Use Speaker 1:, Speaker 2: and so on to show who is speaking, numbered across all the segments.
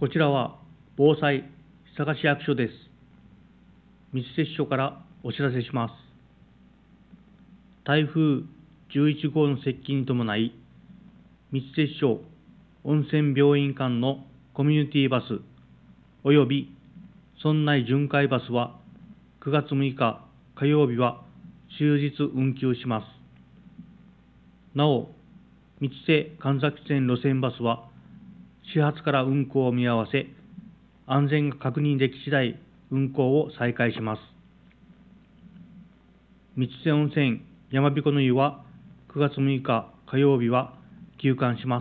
Speaker 1: こちらは防災佐賀市役所です。三瀬市署からお知らせします。台風11号の接近に伴い、三瀬市署温泉病院間のコミュニティバスおよび村内巡回バスは9月6日火曜日は終日運休します。なお、三瀬神崎線路線バスは始発から運行を見合わせ、安全が確認でき次第運行を再開します。三瀬温泉山彦の湯は9月6日火曜日は休館します。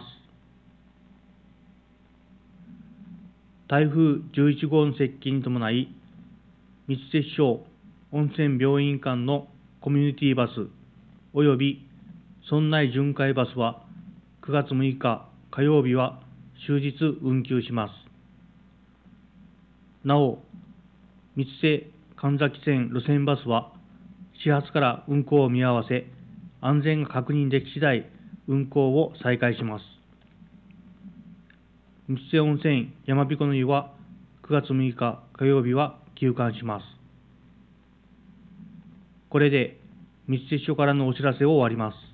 Speaker 1: 台風11号の接近に伴い、三瀬市町温泉病院間のコミュニティバスおよび村内巡回バスは9月6日火曜日は終日運休します。なお、三瀬神崎線路線バスは始発から運行を見合わせ、安全が確認でき次第運行を再開します。三瀬温泉山彦の湯は9月6日火曜日は休館します。これで三瀬市署からのお知らせを終わります。